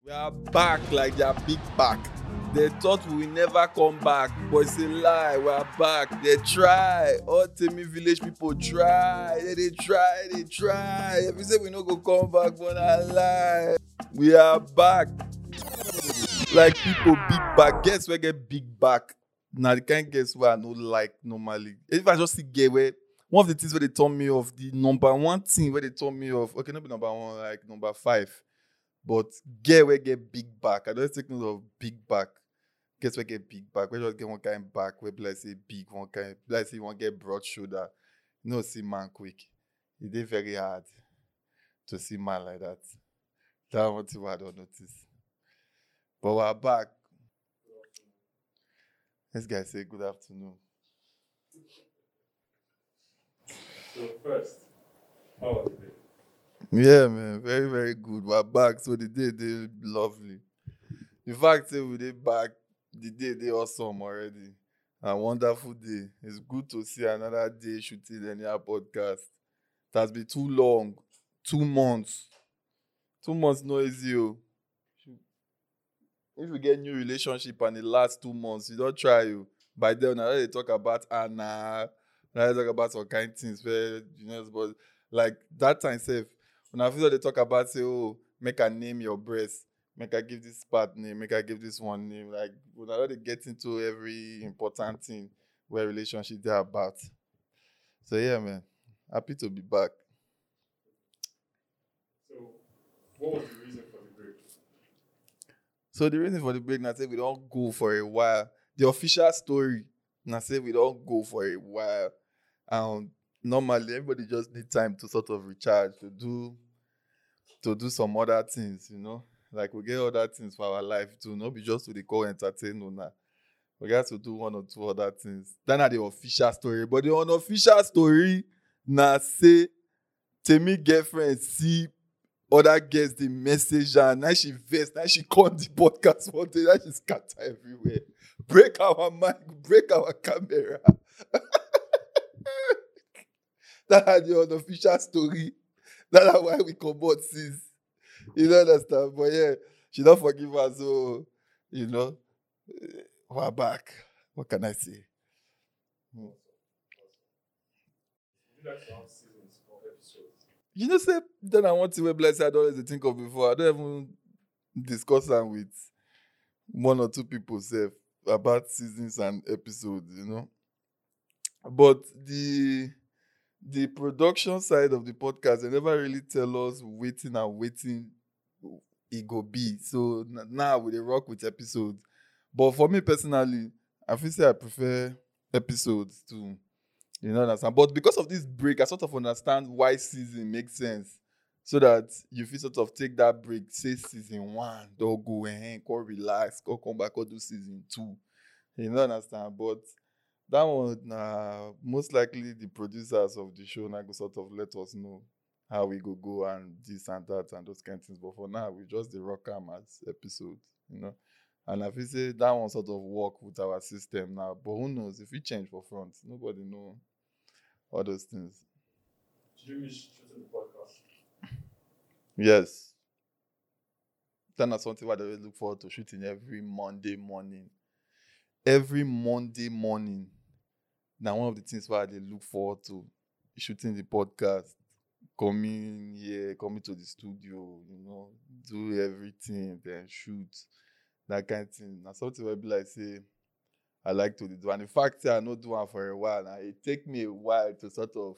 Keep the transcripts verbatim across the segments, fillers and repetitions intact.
We are back like their big back. They thought we will never come back, but it's a lie. We are back. They try. All Temi village people try. They, they try. They try. If we say we no go come back, but I lie. We are back. Like people big back. Guess we get big back. Now the kind guess where I no like normally. If I just see gay where one of the things where they told me of the number one thing where they told me of okay, not be number one, like number five. But get where get big back. I don't take note of big back. Guess where get big back. We just get one kind back where like say big one kind. Like say you want get broad shoulder. You know, see man quick. It is very hard to see man like that. That one thing I don't notice. But we're back. This guy say good afternoon. So first, how was it? Yeah, man, very, very good. We're back. So the day they lovely. The fact that we they back, the day they awesome already. A wonderful day. It's good to see another day shooting any podcast. It has been too long. Two months. Two months no easy. Oh. If you get new relationship and the last two months, you don't try you. By then, now they talk about Anna, now they talk about some kind of things where you know, but like that time safe. When I feel they talk about say, oh, make a name your breast, make I give this part name, make I give this one name. Like when I they get into every important thing where relationship they're about. So yeah, man, happy to be back. So, what was the reason for the break? So the reason for the break, I say we don't go for a while. The official story, I say we don't go for a while. Um, normally everybody just need time to sort of recharge, to do, to do some other things, you know. Like we get other things for our life too. Not be just to the call entertain una. We got to do one or two other things. That's not the official story, but the unofficial story, na say Temi girlfriend see other girls the message and now she vex, now she call the podcast one day, now she scatter everywhere. Break our mic, break our camera. That's the unofficial story. That's why we come out sis. You don't understand? But yeah, she don't forgive us, so you know, we're back. What can I say? Hmm. Would you like to have seasons or episodes? You know, say then I want to wear blessed I don't always think of before. I don't even discuss them with one or two people say about seasons and episodes, you know. But the the production side of the podcast, they never really tell us waiting and waiting it go be. So n- now we dey rock with episodes. But for me personally, I feel say I prefer episodes to you know understand. But because of this break, I sort of understand why season makes sense. So that you feel sort of take that break, say season one, don't go and go relax, go come back, go do season two. You know understand? But that one, uh, most likely the producers of the show now go sort of let us know how we go go and this and that and those kind of things. But for now, we just the rock am as episodes, you know. And I feel say that one sort of work with our system now. But who knows if we change for front? Nobody know all those things. Did you miss shooting the podcast? Yes. That is something what I always look forward to shooting every Monday morning. Every Monday morning. Now one of the things why they look forward to shooting the podcast, coming here, coming to the studio, you know, do everything, then shoot, that kind of thing. Now something where be like say, I like to do. And the fact that I not do one for a while, now it take me a while to sort of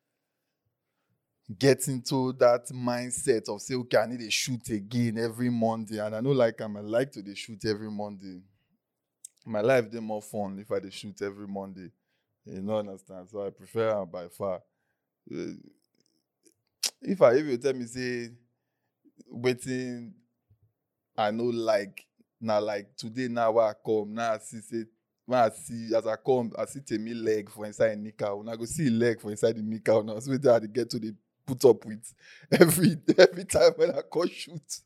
get into that mindset of say, okay, I need to shoot again every Monday. And I know like I'm I like to dey shoot every Monday. My life dey more fun if I dey shoot every Monday. You know understand? So I prefer am by far. Uh, If I if you tell me say waiting I no like now like today now where I come now I see say when I see as I come I see Temi leg for inside Nika. When I go see leg for inside the Nika now so wetin I dey get to dey put up with every every time when I come shoot.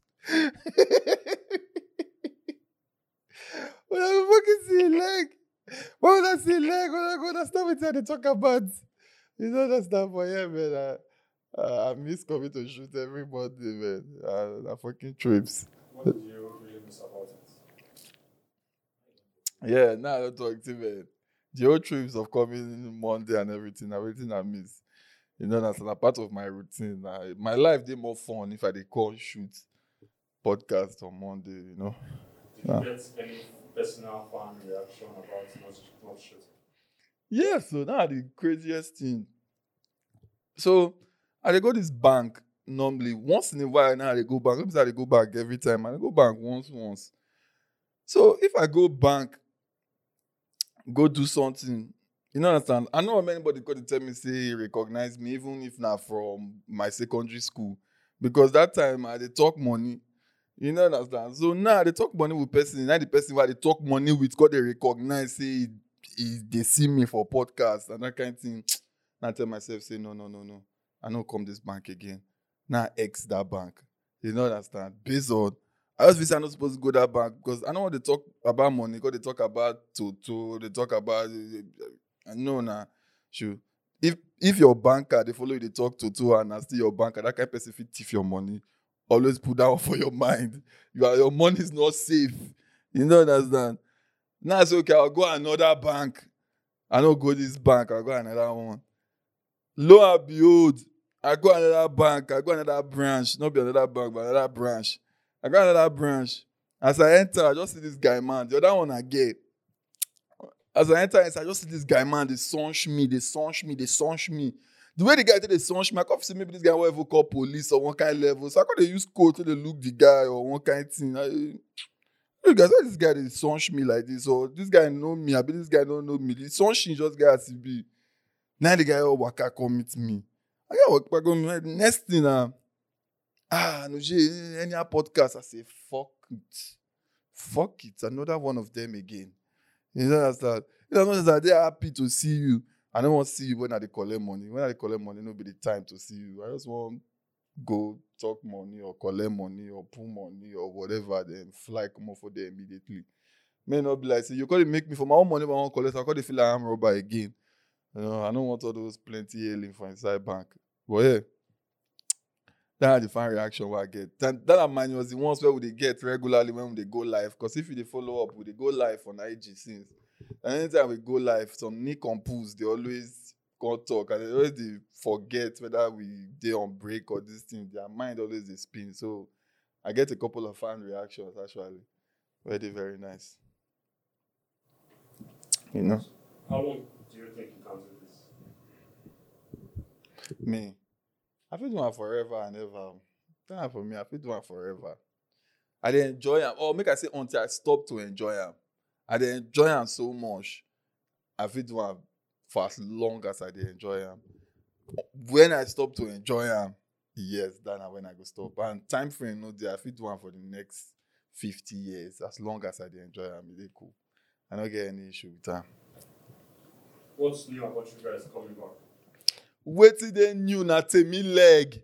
When I fucking see a leg, why would I see a leg? When I go understand what they talk about. You know that stuff, but yeah, man. I, uh, I miss coming to shoot every Monday, man. Uh, I fucking trips. What did you Yeah, now I don't talk to man. The whole trips of coming Monday and everything, everything I miss. You know, that's a part of my routine. I, my life did more fun if I did call shoot podcast on Monday, you know. Did you Yeah. get any personal fan reaction about not, not shooting? Yeah, so now the craziest thing. So I dey go this bank normally once in a while. Now I dey go bank. Let me say I dey go bank every time. I dey go bank once once. So if I go bank, go do something, you know understand? I know anybody could tell me say he recognize me, even if not from my secondary school, because that time I dey talk money. You know understand? So now they talk money with person. Now the person where they talk money with, God they recognize say he, he, they see me for podcast and that kind of thing. Now I tell myself say no no no no, I don't come this bank again. Now X that bank. You know understand? Based on I just feel say I'm not supposed to go that bank because I know what they talk about money. Because they talk about Toto, they talk about I know now. Sure. If if your banker they follow you, they talk Toto and I still your banker, that kind of person fit thief your money. Always put that one for your mind. You are, your money is not safe. You know understand? Now I say okay, I'll go another bank. I don't go this bank, I'll go another one. Lo and behold, I go another bank, I go another branch, not be another bank, but another branch. I go another branch. As I enter, I just see this guy, man. The other one I get. As I enter, I just see this guy, man. They sunsh me, they sunsh me, they sunsh me. The way the guy did they sunsh me, I can't see maybe this guy will ever call police or one kind of level. So I can't use code to look the guy or one kind of thing. I, you guys, why this guy they sunsh me like this? Or this guy know me, I bet this guy don't know me. The sunshing just guy as he be. Now the guy all waka come meet me. I got waka come meet me. Next thing uh, ah no any podcast. I say fuck it. Fuck it. Another one of them again. You know understand? You know understand? They're happy to see you. I don't want to see you when I dey collect money. When I dey collect money, no be the time to see you. I just want go talk money or collect money or pull money or whatever, then fly come off for there immediately. May not be like say you gotta make me for my own money, but I want collect. I gotta feel like I'm robber again. You know, I don't want all those plenty hailing for inside bank. But yeah, that's the fan reaction what I get. That, that mine was the ones where we they get regularly when they go live. Because if they follow up, we they go live on I G since. And anytime we go live, some Nick compose, they always go talk and they always they forget whether we they on break or this thing. Their mind always they spin. So I get a couple of fan reactions actually. Very, very nice. You know? How long do you think you can do this? Me. I feel do one forever and ever. That's for me. I feel do one forever. I dey enjoy them. Or make I say until I stop to enjoy them. I dey enjoy them so much. I feel do one for as long as I dey enjoy them. When I stop to enjoy them, yes, then when I go stop. And time frame no there. I feel do one for the next fifty years. As long as I dey enjoy them, it dey cool. I don't get any issue with that. What's new about you guys coming back? Wetin dey new na Temi leg.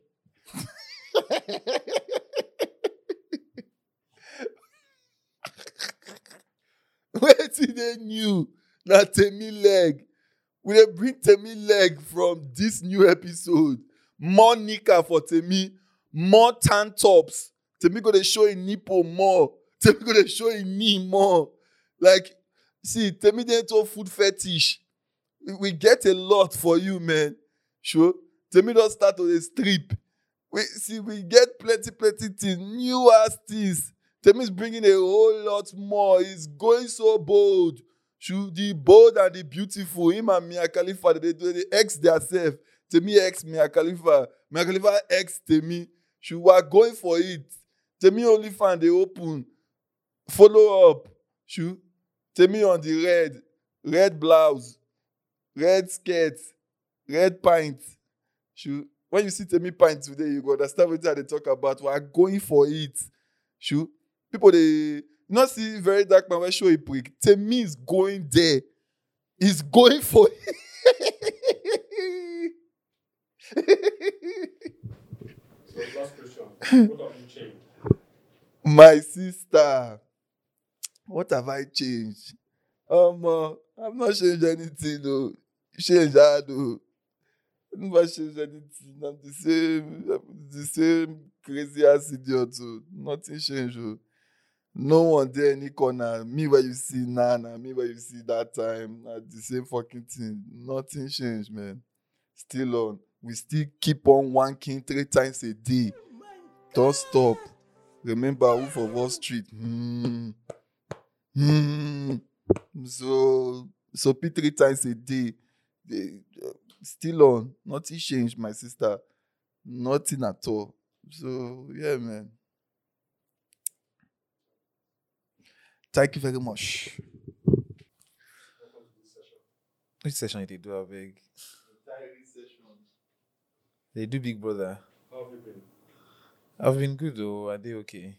Wetin dey new na Temi leg. We dey bring Temi leg from this new episode. More nika for Temi, more tan tops. Temi go dey show him nipple more. Temi go dey show him knee more. Like, see, Temi dey into food fetish. We, we get a lot for you, man. Sure. Temi don start to dey strip. We see we get plenty, plenty things, new ass things. Temi is bringing a whole lot more. He's going so bold. Should the bold and the beautiful. Him and Mia Khalifa, they do they X themselves. Temi X Mia Khalifa. Mia Khalifa X Temi. Should we are going for it. Temi only fan they open. Follow up. Should Temi on the red, red blouse, red skirt, red pint. Should when you see Temi pint today, you go understand what they talk about. We are going for it. Should people they not see very dark man when show a prick. Temi is going there. He's going for it. So last question. What have you changed? My sister, what have I changed? Um, uh, I've not changed anything though. Change that though. I've never changed anything. I'm the same, I'm the same crazy ass idiot. So nothing changed. Though. No one there any corner. Me where you see now, nah, me where you see that time. Nah, the same fucking thing. Nothing changed, man. Still on. We still keep on wanking three times a day. Don't stop. Remember Wolf of Wall Street. Hmm. Hmm. So so pee three times a day. They, uh, still on. Nothing changed, my sister. Nothing at all. So yeah, man. Thank you very much. Welcome to this session. Which session they do, I beg? Diary session. They do Big Brother. How have you been? I've been good though. Are they okay?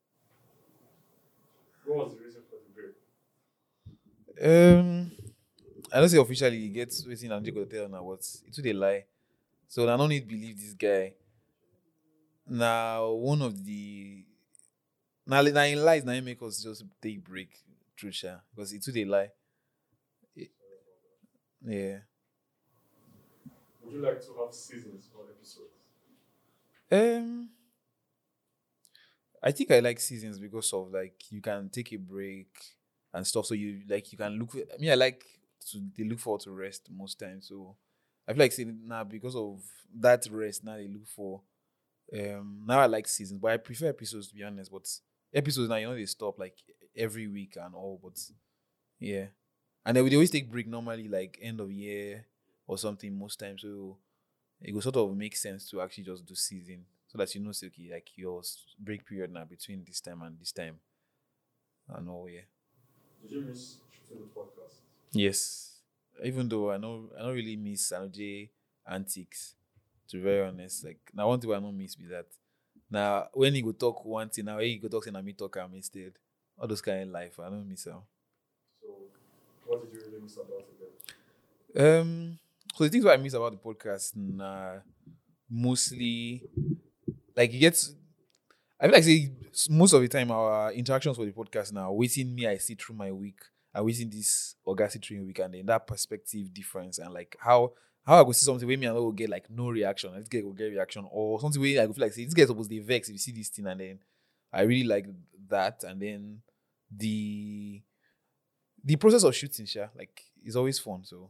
What was the reason for the break? Um, I don't say officially he gets waiting and go tell now what it too they lie. So I don't need believe this guy. Now one of the now now in lies now he make us just take break through sha because it too they lie. Yeah. Would you like to have seasons or episodes? Um, I think I like seasons because of like you can take a break and stuff. So you like you can look. I mean, I like to they look forward to rest most times. So I feel like saying now because of that rest now they look for. Um, now I like seasons, but I prefer episodes to be honest. But episodes now you know they stop like every week and all. But yeah, and then we always take break normally like end of year or something most times. So it will sort of make sense to actually just do season so that you know, say, okay, like your s- break period now between this time and this time and all, yeah. Did you miss shooting the podcast? Yes. Even though I know I don't really miss Anoje antics, to be very honest. Like now one thing I don't miss be that. Now when he go talk one thing, now when he go talk and me talk am instead. All those kind of life, I don't miss them. So, what did you really miss about it then? Um so the things what I miss about the podcast nah, mostly like it gets I feel like say s- most of the time our interactions for the podcast now, waiting me I see through my week and waiting this August through week and then that perspective difference and like how how I go see something where me and I will get like no reaction, this guy will get reaction or something where I go feel like say this guy supposed to vex if you see this thing and then I really like that and then the the process of shooting, sure, like is always fun. So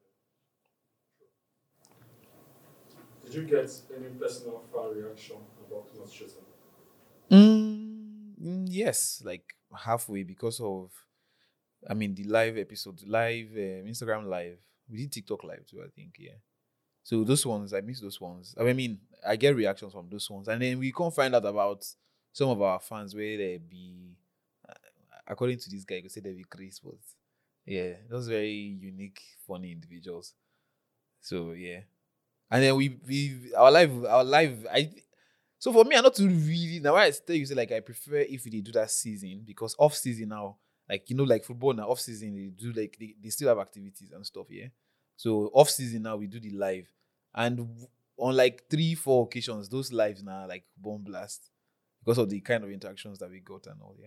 Did you get any personal fan reaction about not shooting? Mm, mm, yes, like halfway because of, I mean, the live episode, live um, Instagram live. We did TikTok live too, I think, yeah. So those ones, I miss those ones. I mean, I get reactions from those ones, and then we can't find out about some of our fans where they be, uh, according to this guy, you could say they be Chris, but yeah, those very unique, funny individuals. So yeah, and then we we our live our live I so for me, I'm not too really now. Why I tell you say like I prefer if they do that season because off season now, like you know, like football now off season they do like they, they still have activities and stuff, yeah. So off season now we do the live, and w- on like three four occasions those lives now like bomb blast because of the kind of interactions that we got and all, yeah.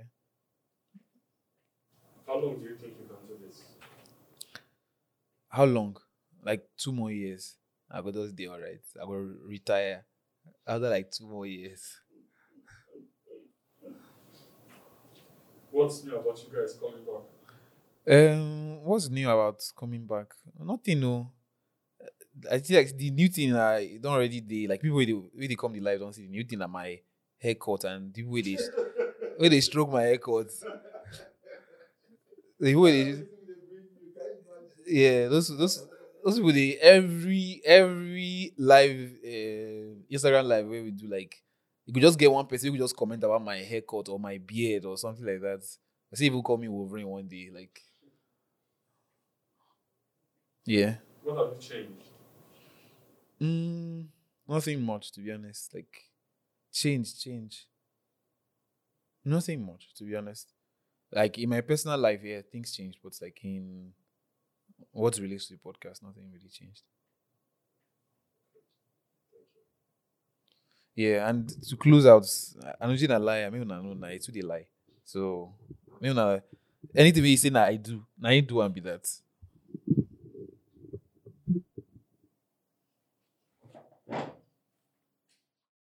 How long do you think you can do this? How long? Like two more years. I got those day alright. I will retire after like two more years. What's new about you guys coming back? Um, what's new about coming back? Nothing, no. I think like the new thing I don't already they like people when they when they come the live don't see the new thing at my haircut and the way they when they stroke my haircut. The way they yeah those those those people they every every live uh, Instagram live where we do like you could just get one person who could just comment about my haircut or my beard or something like that. I see people call me Wolverine one day like yeah. What have you changed? Mm, nothing much to be honest. Like change, change. Nothing much to be honest. Like in my personal life, yeah, things changed, but like in what relates to the podcast, nothing really changed. Yeah, and to close out, I'm not gonna lie. I mean, I know now it's who they lie. So, I mean, uh, anything we say, now I do. Now I do and be that.